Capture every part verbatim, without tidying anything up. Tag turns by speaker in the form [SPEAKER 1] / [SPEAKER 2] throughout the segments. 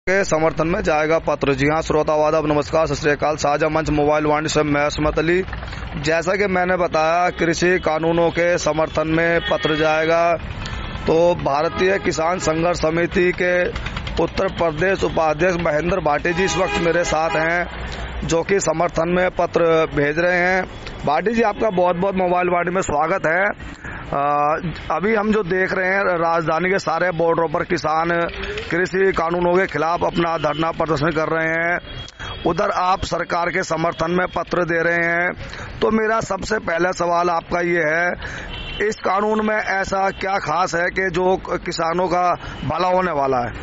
[SPEAKER 1] के समर्थन में जाएगा पत्र। जी हाँ श्रोता वादव नमस्कार, सत श्री अकाल। साझा मंच मोबाइल वाणी से मैं असमत अली। जैसा कि मैंने बताया, कृषि कानूनों के समर्थन में पत्र जाएगा। तो भारतीय किसान संघर्ष समिति के उत्तर प्रदेश उपाध्यक्ष महेंद्र भाटी जी इस वक्त मेरे साथ हैं, जो कि समर्थन में पत्र भेज रहे हैं। भाटी जी, आपका बहुत बहुत मोबाइल वाणी में स्वागत है। आ, अभी हम जो देख रहे हैं, राजधानी के सारे बॉर्डरों पर किसान कृषि कानूनों के खिलाफ अपना धरना प्रदर्शन कर रहे हैं। उधर आप सरकार के समर्थन में पत्र दे रहे हैं। तो मेरा सबसे पहला सवाल आपका ये है, इस कानून में ऐसा क्या खास है कि जो किसानों का भला होने वाला है?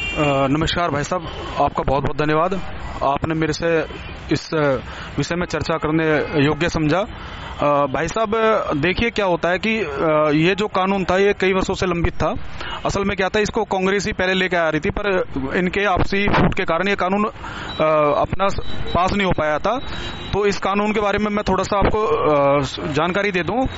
[SPEAKER 2] नमस्कार भाई साहब, आपका बहुत बहुत धन्यवाद। आपने मेरे से इस विषय में चर्चा करने योग्य समझा। भाई साहब, देखिए क्या होता है कि ये जो कानून था ये कई वर्षों से लंबित था। असल में क्या था, इसको कांग्रेस ही पहले लेके आ रही थी, पर इनके आपसी फूट के कारण ये कानून अपना पास नहीं हो पाया था। तो इस कानून के बारे में मैं थोड़ा सा आपको जानकारी दे दूं।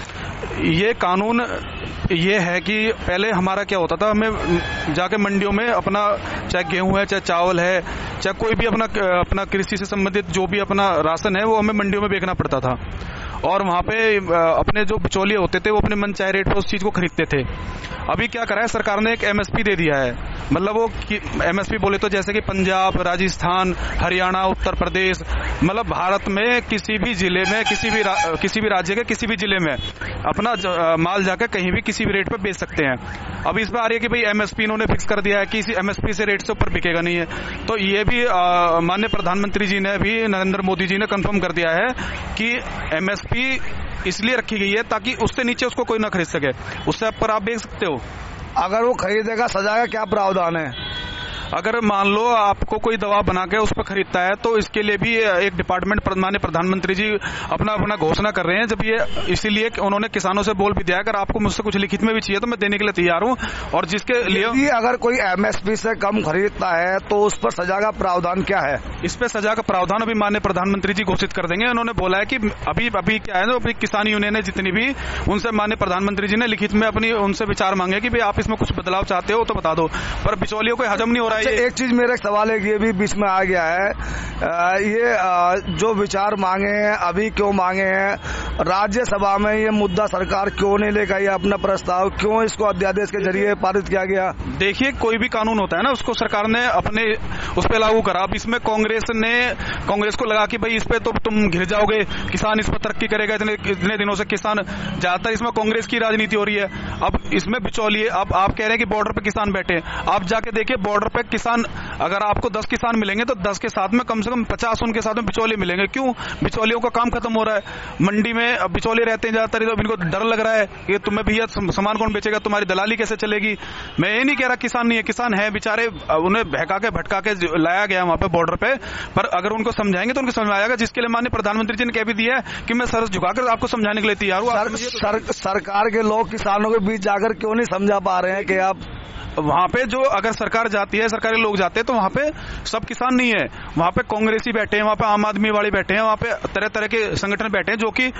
[SPEAKER 2] ये कानून ये है कि पहले हमारा क्या होता था, हमें जाके मंडियों में अपना चाहे गेहूं है, चाहे चावल है, चाहे कोई भी अपना अपना कृषि से संबंधित जो भी अपना राशन है वो हमें मंडियों में बेचना पड़ता था। और वहां पे अपने जो बिचौलिए होते थे वो अपने मन चाहे रेट पर उस चीज को खरीदते थे। अभी क्या करा है सरकार ने, एक एमएसपी दे दिया है। मतलब वो एमएसपी बोले तो जैसे कि पंजाब, राजस्थान, हरियाणा, उत्तर प्रदेश, मतलब भारत में किसी भी जिले में, किसी भी किसी भी राज्य के किसी भी जिले में अपना माल जाकर कहीं भी किसी भी रेट पर बेच सकते हैं। अब इस बार आ रही है कि भाई एमएसपी इन्होंने फिक्स कर दिया है कि इसी एमएसपी से रेट से ऊपर बिकेगा नहीं है। तो ये भी माननीय प्रधानमंत्री जी ने भी, नरेंद्र मोदी जी ने कंफर्म कर दिया है कि एमएसपी इसलिए रखी गई है ताकि उससे नीचे उसको कोई ना खरीद सके। उससे ऊपर आप बेच सकते हो।
[SPEAKER 1] अगर वो खरीदेगा, सजा का क्या प्रावधान है?
[SPEAKER 2] अगर मान लो आपको कोई दवा बना के उस पर खरीदता है तो इसके लिए भी एक डिपार्टमेंट माननीय प्रधानमंत्री जी अपना अपना घोषणा कर रहे हैं। जब ये इसीलिए उन्होंने किसानों से बोल भी दिया, अगर आपको मुझसे कुछ लिखित में भी चाहिए तो मैं देने के लिए तैयार हूं। और जिसके लिए
[SPEAKER 1] अगर कोई एमएसपी से कम खरीदता है तो उस पर सजा का प्रावधान क्या है?
[SPEAKER 2] इस पर सजा का प्रावधान अभी माननीय प्रधानमंत्री जी घोषित कर देंगे। उन्होंने बोला है कि अभी अभी क्या है, अभी किसान यूनियन है जितनी भी, उनसे माननीय प्रधानमंत्री जी ने लिखित में अपनी उनसे विचार मांगे कि भाई आप इसमें कुछ बदलाव चाहते हो तो बता दो, पर बिचौलियों को हजम नहीं हो रहा है।
[SPEAKER 1] एक चीज मेरा सवाल है कि ये भी बीच में आ गया है, आ, ये आ, जो विचार मांगे हैं अभी क्यों मांगे हैं? राज्यसभा में ये मुद्दा सरकार क्यों नहीं लेकर आई अपना प्रस्ताव? क्यों इसको अध्यादेश के जरिए पारित किया गया?
[SPEAKER 2] देखिए, कोई भी कानून होता है ना, उसको सरकार ने अपने उस पर लागू करा। अब इसमें कांग्रेस ने कांग्रेस को लगा कि भाई इस पे तो तुम घिर जाओगे, किसान इस पर तरक्की करेगा। इतने इतने दिनों से किसान ज्यादातर इसमें कांग्रेस की राजनीति हो रही है। अब इसमें बिचौलिए, अब आप कह रहे हैं कि बॉर्डर पे किसान बैठे, आप जाके देखिए बॉर्डर पे किसान, अगर आपको दस किसान मिलेंगे तो दस के साथ में कम से कम पचास उनके साथ में बिचौलिए मिलेंगे। क्यों? बिचौलियों का काम खत्म हो रहा है। मंडी में अब बिचौलिए रहते हैं ज्यादातर, तो इनको डर लग रहा है कि तुम्हें भैया सामान कौन बेचेगा, तुम्हारी दलाली कैसे चलेगी। मैं ये नहीं कह रहा किसान नहीं है, किसान है बेचारे, उन्हें बहका के भटका के लाया गया वहां पे बॉर्डर पे, पर अगर उनको समझाएंगे तो उनको समझ में आएगा। जिसके लिए माननीय प्रधानमंत्री जी ने कह भी दिया है कि मैं सर झुकाकर आपको समझाने के लिए तैयार हूँ।
[SPEAKER 1] सर, सर, सरकार के लोग किसानों के बीच जाकर क्यों नहीं समझा पा रहे हैं कि आप
[SPEAKER 2] वहां पे जो, अगर सरकार जाती है, सरकारी लोग जाते हैं तो वहां पे सब किसान नहीं है, वहां पे कांग्रेसी बैठे हैं, वहां पे आम आदमी वाले बैठे हैं, वहां पे तरह तरह के संगठन बैठे हैं जो कि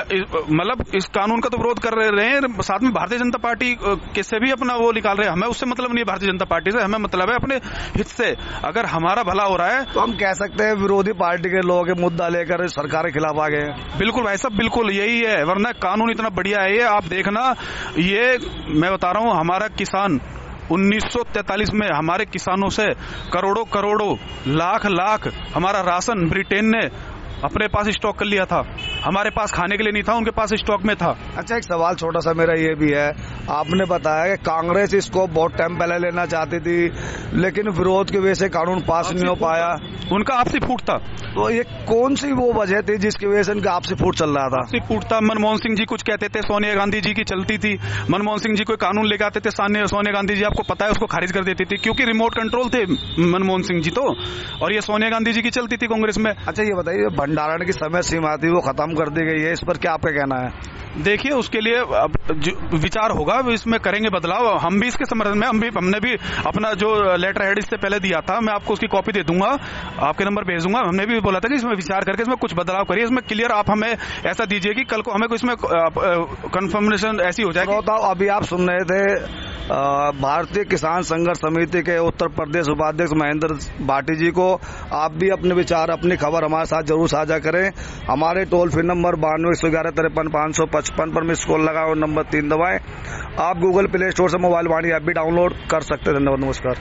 [SPEAKER 2] मतलब इस कानून का तो विरोध कर रहे हैं। साथ में भारतीय जनता पार्टी किससे भी अपना वो निकाल रहे हैं। हमें उससे मतलब नहीं है भारतीय जनता पार्टी से, हमें मतलब है अपने हित से। अगर हमारा भला हो रहा है
[SPEAKER 1] तो हम कह सकते हैं विरोधी पार्टी के लोग मुद्दा लेकर सरकार के खिलाफ आ गए हैं।
[SPEAKER 2] बिल्कुल भाई साहब, बिल्कुल यही है, वरना कानून इतना बढ़िया है ये। आप देखना, ये मैं बता रहा हूँ, हमारा किसान उन्नीस सौ तैंतालीस में हमारे किसानों से करोड़ों करोड़ों लाख लाख हमारा राशन ब्रिटेन ने अपने पास स्टॉक कर लिया था। हमारे पास खाने के लिए नहीं था, उनके पास स्टॉक में था।
[SPEAKER 1] अच्छा, एक सवाल छोटा सा मेरा ये भी है, आपने बताया कि कांग्रेस इसको बहुत टाइम पहले लेना चाहती थी, लेकिन विरोध की वजह से कानून पास नहीं हो पाया।
[SPEAKER 2] उनका आपसी फूट था।
[SPEAKER 1] तो ये कौन सी वो वजह थी जिसकी वजह से इनका आपसी फूट चल रहा था?
[SPEAKER 2] आपसी फूट था, मनमोहन सिंह जी कुछ कहते थे, सोनिया गांधी जी की चलती थी। मनमोहन सिंह जी कोई कानून लेकर आते थे, सोनिया गांधी जी आपको पता है उसको खारिज कर देती थी, क्योंकि रिमोट कंट्रोल थे मनमोहन सिंह जी तो, और ये सोनिया गांधी जी की चलती थी कांग्रेस में।
[SPEAKER 1] अच्छा, ये बताइए, भंडारण की समय सीमा थी वो खत्म कर दी गई है, इस पर क्या आपका कहना है?
[SPEAKER 2] देखिए, उसके लिए अब विचार होगा इसमें करेंगे बदलाव। हम भी इसके समर्थन में, हम भी हमने भी अपना जो लेटर हेड इससे पहले दिया था, मैं आपको उसकी कॉपी दे दूंगा, आपके नंबर भेज दूंगा। हमने भी बोला था कि इसमें विचार करके इसमें कुछ बदलाव करिए, इसमें क्लियर आप हमें ऐसा दीजिए कि कल को हमें इसमें कंफर्मेशन ऐसी हो जाएगी।
[SPEAKER 1] अभी आप सुन रहे थे भारतीय किसान संघर्ष समिति के उत्तर प्रदेश उपाध्यक्ष महेंद्र भाटी जी को। आप भी अपने विचार, अपनी खबर हमारे साथ जरूर साझा करें। हमारे टोल फ्री नंबर बानवे एक सौ ग्यारह तिरपन पाँच सौ पचपन पर मिस कॉल लगाओ और नंबर तीन दबाएं। आप गूगल प्ले स्टोर से मोबाइल वाणी ऐप भी डाउनलोड कर सकते हैं। धन्यवाद, नमस्कार।